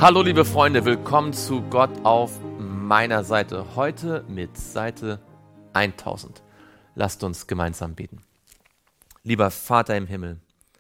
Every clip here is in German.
Hallo liebe Freunde, willkommen zu Gott auf meiner Seite. Heute mit Seite 1000. Lasst uns gemeinsam beten. Lieber Vater im Himmel,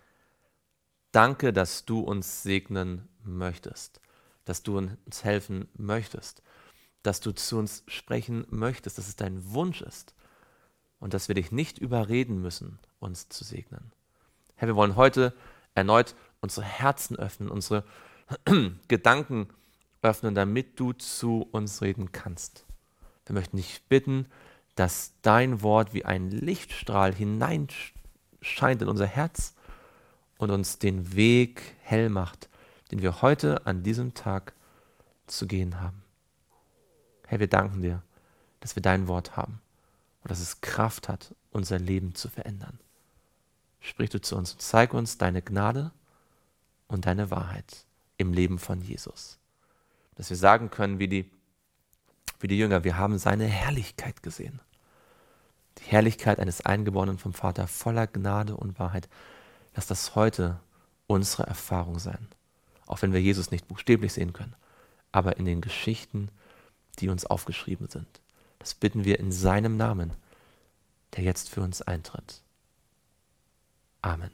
danke, dass du uns segnen möchtest, dass du uns helfen möchtest, dass du zu uns sprechen möchtest, dass es dein Wunsch ist und dass wir dich nicht überreden müssen, uns zu segnen. Herr, wir wollen heute erneut unsere Herzen öffnen, unsere Gedanken öffnen, damit du zu uns reden kannst. Wir möchten dich bitten, dass dein Wort wie ein Lichtstrahl hineinscheint in unser Herz und uns den Weg hell macht, den wir heute an diesem Tag zu gehen haben. Herr, wir danken dir, dass wir dein Wort haben und dass es Kraft hat, unser Leben zu verändern. Sprich du zu uns und zeig uns deine Gnade und deine Wahrheit im Leben von Jesus. Dass wir sagen können, wie die Jünger, wir haben seine Herrlichkeit gesehen. Die Herrlichkeit eines Eingeborenen vom Vater voller Gnade und Wahrheit. Lass das heute unsere Erfahrung sein. Auch wenn wir Jesus nicht buchstäblich sehen können, aber in den Geschichten, die uns aufgeschrieben sind. Das bitten wir in seinem Namen, der jetzt für uns eintritt. Amen.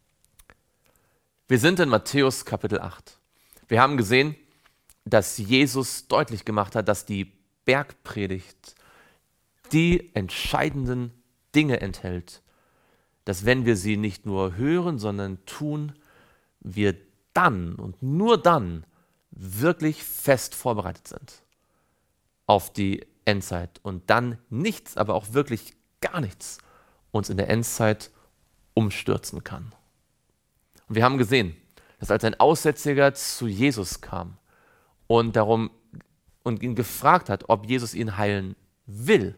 Wir sind in Matthäus Kapitel 8. Wir haben gesehen, dass Jesus deutlich gemacht hat, dass die Bergpredigt die entscheidenden Dinge enthält, dass wenn wir sie nicht nur hören, sondern tun, wir dann und nur dann wirklich fest vorbereitet sind auf die Endzeit und dann nichts, aber auch wirklich gar nichts uns in der Endzeit umstürzen kann. Und wir haben gesehen, dass als ein Aussätziger zu Jesus kam und ihn gefragt hat, ob Jesus ihn heilen will,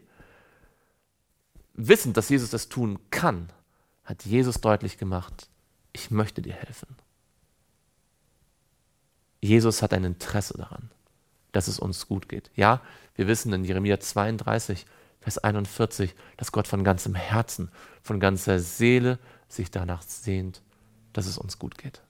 wissend, dass Jesus das tun kann, hat Jesus deutlich gemacht, ich möchte dir helfen. Jesus hat ein Interesse daran, dass es uns gut geht. Ja, wir wissen in Jeremia 32, Vers 41, dass Gott von ganzem Herzen, von ganzer Seele sich danach sehnt, dass es uns gut geht.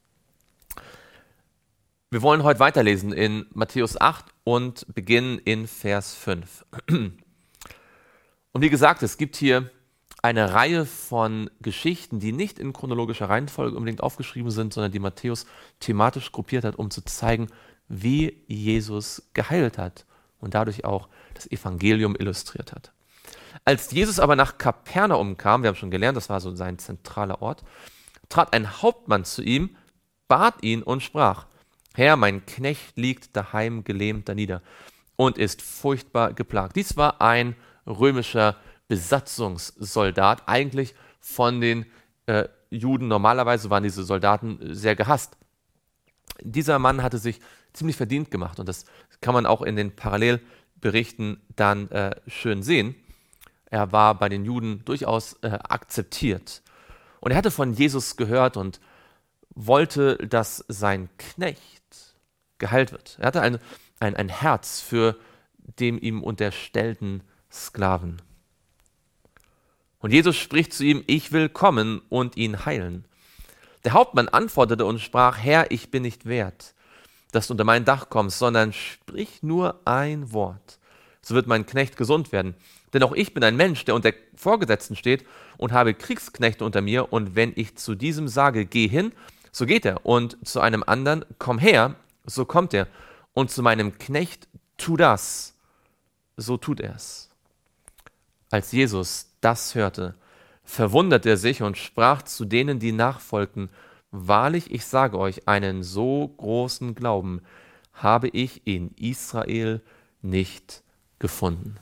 Wir wollen heute weiterlesen in Matthäus 8 und beginnen in Vers 5. Und wie gesagt, es gibt hier eine Reihe von Geschichten, die nicht in chronologischer Reihenfolge unbedingt aufgeschrieben sind, sondern die Matthäus thematisch gruppiert hat, um zu zeigen, wie Jesus geheilt hat und dadurch auch das Evangelium illustriert hat. Als Jesus aber nach Kapernaum kam, wir haben schon gelernt, das war so sein zentraler Ort, trat ein Hauptmann zu ihm, bat ihn und sprach: Herr, mein Knecht liegt daheim gelähmt danieder und ist furchtbar geplagt. Dies war ein römischer Besatzungssoldat, eigentlich von den Juden. Normalerweise waren diese Soldaten sehr gehasst. Dieser Mann hatte sich ziemlich verdient gemacht und das kann man auch in den Parallelberichten dann schön sehen. Er war bei den Juden durchaus akzeptiert. Und er hatte von Jesus gehört und wollte, dass sein Knecht geheilt wird. Er hatte ein Herz für dem ihm unterstellten Sklaven. Und Jesus spricht zu ihm: Ich will kommen und ihn heilen. Der Hauptmann antwortete und sprach: Herr, ich bin nicht wert, dass du unter mein Dach kommst, sondern sprich nur ein Wort, so wird mein Knecht gesund werden. Denn auch ich bin ein Mensch, der unter Vorgesetzten steht und habe Kriegsknechte unter mir, und wenn ich zu diesem sage, geh hin, so geht er, und zu einem anderen, komm her, so kommt er, und zu meinem Knecht, tu das, so tut er es. Als Jesus das hörte, verwunderte er sich und sprach zu denen, die nachfolgten: Wahrlich, ich sage euch, einen so großen Glauben habe ich in Israel nicht gefunden.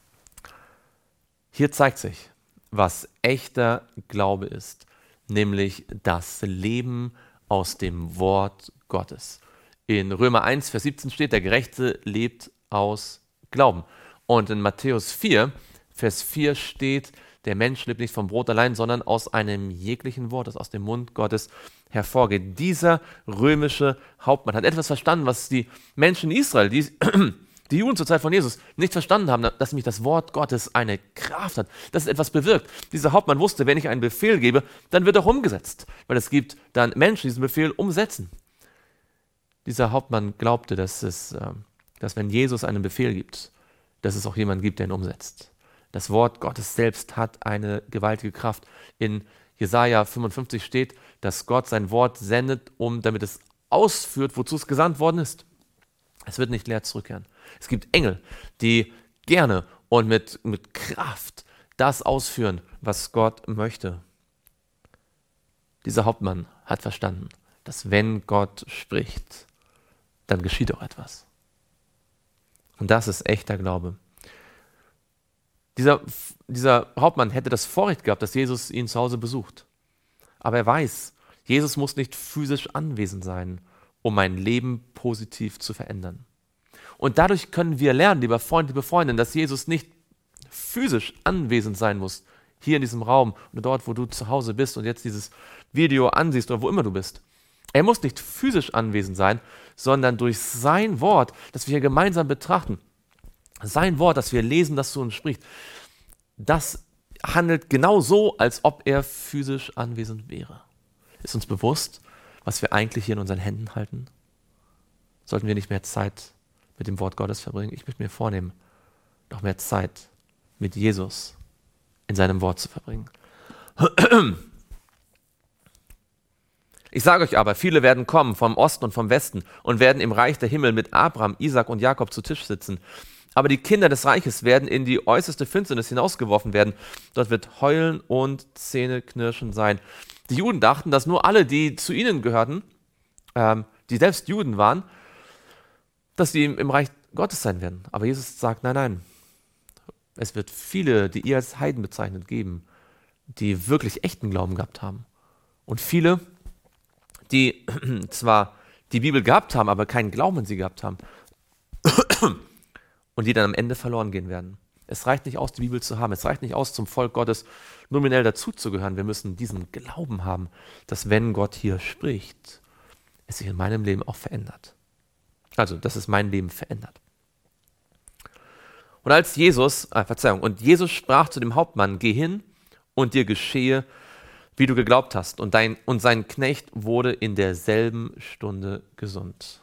Hier zeigt sich, was echter Glaube ist, nämlich das Leben aus dem Wort Gottes. In Römer 1, Vers 17 steht, der Gerechte lebt aus Glauben. Und in Matthäus 4, Vers 4 steht, der Mensch lebt nicht vom Brot allein, sondern aus einem jeglichen Wort, das aus dem Mund Gottes hervorgeht. Dieser römische Hauptmann hat etwas verstanden, was die Menschen in Israel, die Juden zur Zeit von Jesus, nicht verstanden haben, dass nämlich das Wort Gottes eine Kraft hat, dass es etwas bewirkt. Dieser Hauptmann wusste, wenn ich einen Befehl gebe, dann wird er umgesetzt, weil es gibt dann Menschen, die diesen Befehl umsetzen. Dieser Hauptmann glaubte, dass wenn Jesus einen Befehl gibt, dass es auch jemanden gibt, der ihn umsetzt. Das Wort Gottes selbst hat eine gewaltige Kraft. In Jesaja 55 steht, dass Gott sein Wort sendet, damit es ausführt, wozu es gesandt worden ist. Es wird nicht leer zurückkehren. Es gibt Engel, die gerne und mit Kraft das ausführen, was Gott möchte. Dieser Hauptmann hat verstanden, dass wenn Gott spricht, dann geschieht auch etwas. Und das ist echter Glaube. Dieser Hauptmann hätte das Vorrecht gehabt, dass Jesus ihn zu Hause besucht. Aber er weiß, Jesus muss nicht physisch anwesend sein, um mein Leben positiv zu verändern. Und dadurch können wir lernen, lieber Freund, liebe Freundin, dass Jesus nicht physisch anwesend sein muss, hier in diesem Raum oder dort, wo du zu Hause bist und jetzt dieses Video ansiehst oder wo immer du bist. Er muss nicht physisch anwesend sein, sondern durch sein Wort, das wir hier gemeinsam betrachten, sein Wort, das wir lesen, das zu uns spricht, das handelt genau so, als ob er physisch anwesend wäre. Ist uns bewusst, was wir eigentlich hier in unseren Händen halten? Sollten wir nicht mehr Zeit mit dem Wort Gottes verbringen? Ich möchte mir vornehmen, noch mehr Zeit mit Jesus in seinem Wort zu verbringen. Ich sage euch aber, viele werden kommen vom Osten und vom Westen und werden im Reich der Himmel mit Abraham, Isaak und Jakob zu Tisch sitzen. Aber die Kinder des Reiches werden in die äußerste Finsternis hinausgeworfen werden. Dort wird Heulen und Zähneknirschen sein. Die Juden dachten, dass nur alle, die zu ihnen gehörten, die selbst Juden waren, dass sie im Reich Gottes sein werden. Aber Jesus sagt, nein, nein. Es wird viele, die ihr als Heiden bezeichnet, geben, die wirklich echten Glauben gehabt haben. Und viele, die zwar die Bibel gehabt haben, aber keinen Glauben in sie gehabt haben. Und die dann am Ende verloren gehen werden. Es reicht nicht aus, die Bibel zu haben. Es reicht nicht aus, zum Volk Gottes nominell dazuzugehören. Wir müssen diesen Glauben haben, dass wenn Gott hier spricht, es sich in meinem Leben auch verändert. Also, dass es mein Leben verändert. Und Jesus sprach zu dem Hauptmann, geh hin und dir geschehe, wie du geglaubt hast. Und sein Knecht wurde in derselben Stunde gesund.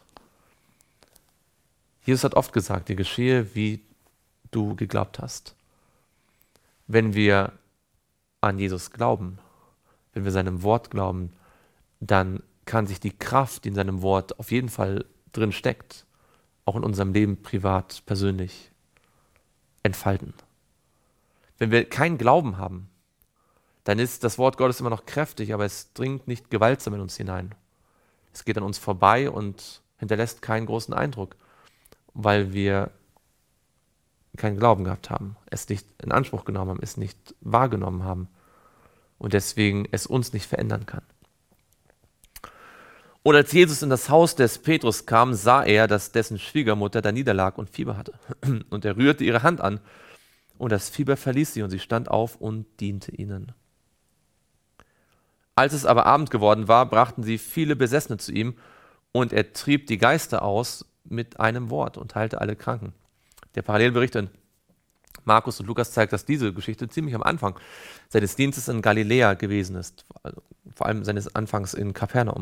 Jesus hat oft gesagt, dir geschehe, wie du geglaubt hast. Wenn wir an Jesus glauben, wenn wir seinem Wort glauben, dann kann sich die Kraft, die in seinem Wort auf jeden Fall drin steckt, auch in unserem Leben privat, persönlich entfalten. Wenn wir keinen Glauben haben, dann ist das Wort Gottes immer noch kräftig, aber es dringt nicht gewaltsam in uns hinein. Es geht an uns vorbei und hinterlässt keinen großen Eindruck, weil wir keinen Glauben gehabt haben, es nicht in Anspruch genommen haben, es nicht wahrgenommen haben und deswegen es uns nicht verändern kann. Und als Jesus in das Haus des Petrus kam, sah er, dass dessen Schwiegermutter da niederlag und Fieber hatte. Und er rührte ihre Hand an und das Fieber verließ sie und sie stand auf und diente ihnen. Als es aber Abend geworden war, brachten sie viele Besessene zu ihm und er trieb die Geister aus mit einem Wort und heilte alle Kranken. Der Parallelbericht in Markus und Lukas zeigt, dass diese Geschichte ziemlich am Anfang seines Dienstes in Galiläa gewesen ist, vor allem seines Anfangs in Kapernaum.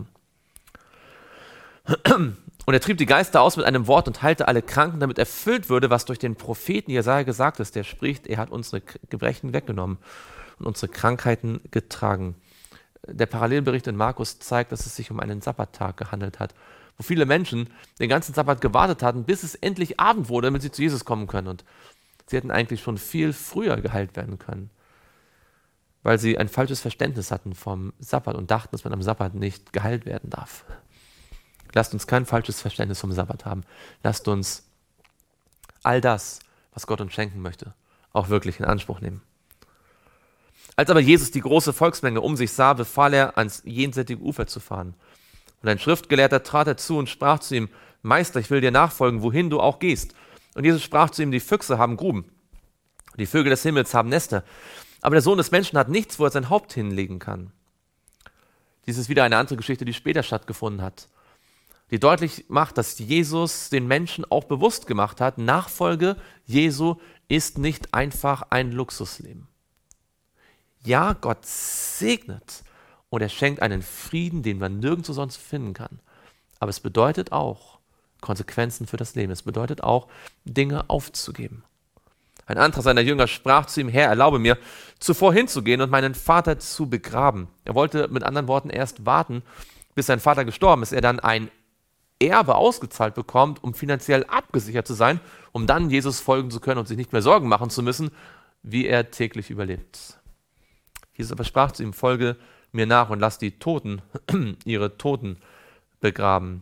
Und er trieb die Geister aus mit einem Wort und heilte alle Kranken, damit erfüllt würde, was durch den Propheten Jesaja gesagt ist. Der spricht, er hat unsere Gebrechen weggenommen und unsere Krankheiten getragen. Der Parallelbericht in Markus zeigt, dass es sich um einen Sabbattag gehandelt hat, wo viele Menschen den ganzen Sabbat gewartet hatten, bis es endlich Abend wurde, damit sie zu Jesus kommen können. Und sie hätten eigentlich schon viel früher geheilt werden können, weil sie ein falsches Verständnis hatten vom Sabbat und dachten, dass man am Sabbat nicht geheilt werden darf. Lasst uns kein falsches Verständnis vom Sabbat haben. Lasst uns all das, was Gott uns schenken möchte, auch wirklich in Anspruch nehmen. Als aber Jesus die große Volksmenge um sich sah, befahl er, ans jenseitige Ufer zu fahren. Und ein Schriftgelehrter trat herzu und sprach zu ihm, Meister, ich will dir nachfolgen, wohin du auch gehst. Und Jesus sprach zu ihm, die Füchse haben Gruben, die Vögel des Himmels haben Nester, aber der Sohn des Menschen hat nichts, wo er sein Haupt hinlegen kann. Dies ist wieder eine andere Geschichte, die später stattgefunden hat, die deutlich macht, dass Jesus den Menschen auch bewusst gemacht hat, Nachfolge Jesu ist nicht einfach ein Luxusleben. Ja, Gott segnet und er schenkt einen Frieden, den man nirgendwo sonst finden kann. Aber es bedeutet auch Konsequenzen für das Leben. Es bedeutet auch, Dinge aufzugeben. Ein anderer seiner Jünger sprach zu ihm: Herr, erlaube mir, zuvor hinzugehen und meinen Vater zu begraben. Er wollte mit anderen Worten erst warten, bis sein Vater gestorben ist, er dann ein Erbe ausgezahlt bekommt, um finanziell abgesichert zu sein, um dann Jesus folgen zu können und sich nicht mehr Sorgen machen zu müssen, wie er täglich überlebt. Jesus aber sprach zu ihm: Folge mir nach und lass die Toten ihre Toten begraben.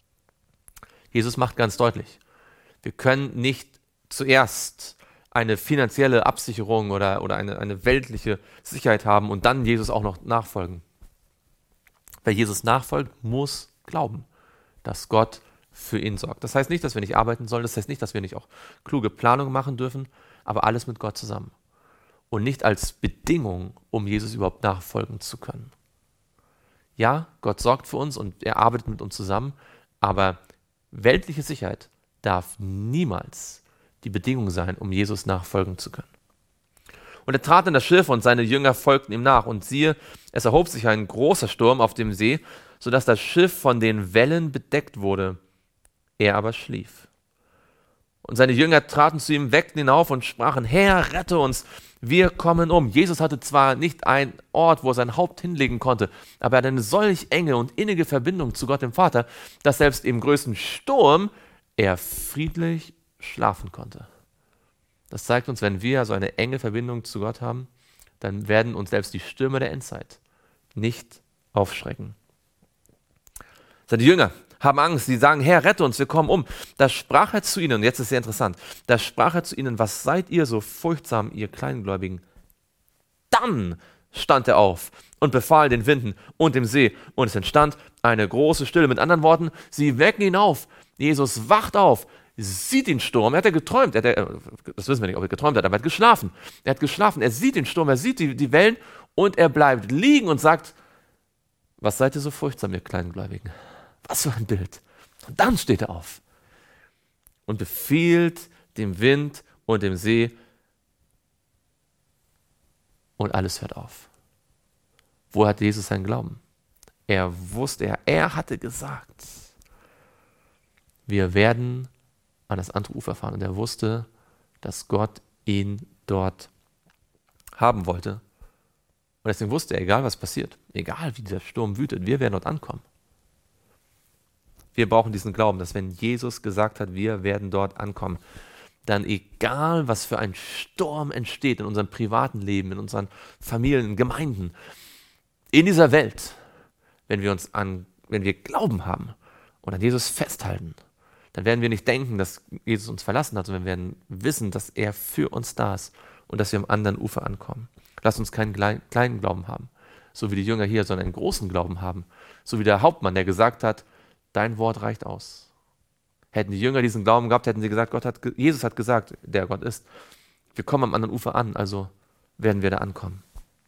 Jesus macht ganz deutlich, wir können nicht zuerst eine finanzielle Absicherung oder eine weltliche Sicherheit haben und dann Jesus auch noch nachfolgen. Wer Jesus nachfolgt, muss glauben, dass Gott für ihn sorgt. Das heißt nicht, dass wir nicht arbeiten sollen, das heißt nicht, dass wir nicht auch kluge Planungen machen dürfen, aber alles mit Gott zusammen. Und nicht als Bedingung, um Jesus überhaupt nachfolgen zu können. Ja, Gott sorgt für uns und er arbeitet mit uns zusammen, aber weltliche Sicherheit darf niemals die Bedingung sein, um Jesus nachfolgen zu können. Und er trat in das Schiff und seine Jünger folgten ihm nach. Und siehe, es erhob sich ein großer Sturm auf dem See, sodass das Schiff von den Wellen bedeckt wurde. Er aber schlief. Und seine Jünger traten zu ihm, weckten ihn auf und sprachen: Herr, rette uns, wir kommen um. Jesus hatte zwar nicht einen Ort, wo er sein Haupt hinlegen konnte, aber er hatte eine solch enge und innige Verbindung zu Gott dem Vater, dass selbst im größten Sturm er friedlich schlafen konnte. Das zeigt uns, wenn wir so eine enge Verbindung zu Gott haben, dann werden uns selbst die Stürme der Endzeit nicht aufschrecken. Seine Jünger haben Angst, sie sagen: Herr, rette uns, wir kommen um. Da sprach er zu ihnen, und jetzt ist sehr interessant, da sprach er zu ihnen: Was seid ihr so furchtsam, ihr Kleingläubigen? Dann stand er auf und befahl den Winden und dem See, und es entstand eine große Stille. Mit anderen Worten, sie wecken ihn auf. Jesus wacht auf, sieht den Sturm. Er hat geträumt. Das wissen wir nicht, ob er geträumt hat, aber er hat geschlafen. Er hat geschlafen, er sieht den Sturm, er sieht die Wellen und er bleibt liegen und sagt: Was seid ihr so furchtsam, ihr Kleingläubigen? Was für ein Bild. Und dann steht er auf und befiehlt dem Wind und dem See und alles hört auf. Wo hat Jesus seinen Glauben? Er wusste, er hatte gesagt, wir werden an das andere Ufer fahren. Und er wusste, dass Gott ihn dort haben wollte. Und deswegen wusste er, egal was passiert, egal wie der Sturm wütet, wir werden dort ankommen. Wir brauchen diesen Glauben, dass wenn Jesus gesagt hat, wir werden dort ankommen, dann egal was für ein Sturm entsteht in unserem privaten Leben, in unseren Familien, Gemeinden, in dieser Welt, wenn wir Glauben haben und an Jesus festhalten, dann werden wir nicht denken, dass Jesus uns verlassen hat, sondern wir werden wissen, dass er für uns da ist und dass wir am anderen Ufer ankommen. Lass uns keinen kleinen Glauben haben, so wie die Jünger hier, sondern einen großen Glauben haben. So wie der Hauptmann, der gesagt hat: Dein Wort reicht aus. Hätten die Jünger diesen Glauben gehabt, hätten sie gesagt, Jesus hat gesagt, der Gott ist, wir kommen am anderen Ufer an, also werden wir da ankommen.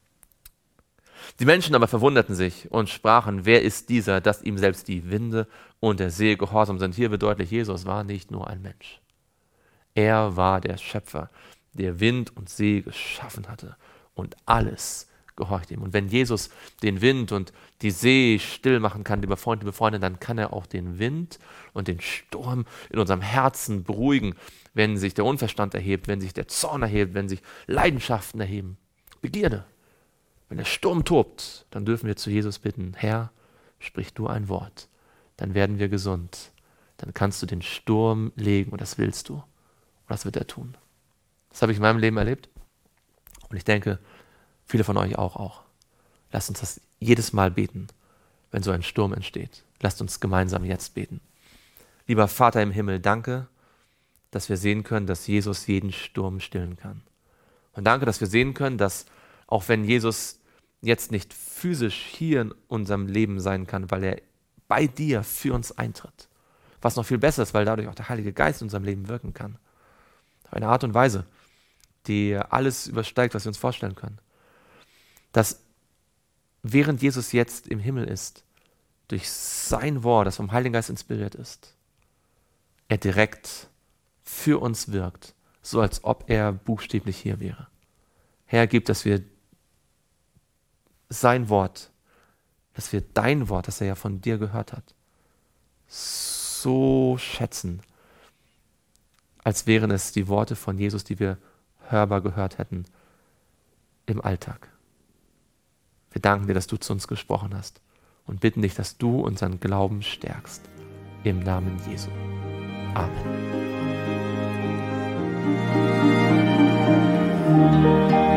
Die Menschen aber verwunderten sich und sprachen: Wer ist dieser, dass ihm selbst die Winde und der See gehorsam sind? Hier wird deutlich, Jesus war nicht nur ein Mensch. Er war der Schöpfer, der Wind und See geschaffen hatte und alles gehorcht ihm. Und wenn Jesus den Wind und die See still machen kann, liebe Freunde, dann kann er auch den Wind und den Sturm in unserem Herzen beruhigen, wenn sich der Unverstand erhebt, wenn sich der Zorn erhebt, wenn sich Leidenschaften erheben, Begierde. Wenn der Sturm tobt, dann dürfen wir zu Jesus bitten: Herr, sprich du ein Wort, dann werden wir gesund. Dann kannst du den Sturm legen und das willst du. Und das wird er tun. Das habe ich in meinem Leben erlebt und ich denke, viele von euch auch. Lasst uns das jedes Mal beten, wenn so ein Sturm entsteht. Lasst uns gemeinsam jetzt beten. Lieber Vater im Himmel, danke, dass wir sehen können, dass Jesus jeden Sturm stillen kann. Und danke, dass wir sehen können, dass auch wenn Jesus jetzt nicht physisch hier in unserem Leben sein kann, weil er bei dir für uns eintritt, was noch viel besser ist, weil dadurch auch der Heilige Geist in unserem Leben wirken kann. Auf eine Art und Weise, die alles übersteigt, was wir uns vorstellen können. Dass während Jesus jetzt im Himmel ist, durch sein Wort, das vom Heiligen Geist inspiriert ist, er direkt für uns wirkt, so als ob er buchstäblich hier wäre. Herr, gib, dass wir sein Wort, dass wir dein Wort, das er ja von dir gehört hat, so schätzen, als wären es die Worte von Jesus, die wir hörbar gehört hätten im Alltag. Wir danken dir, dass du zu uns gesprochen hast und bitten dich, dass du unseren Glauben stärkst. Im Namen Jesu. Amen.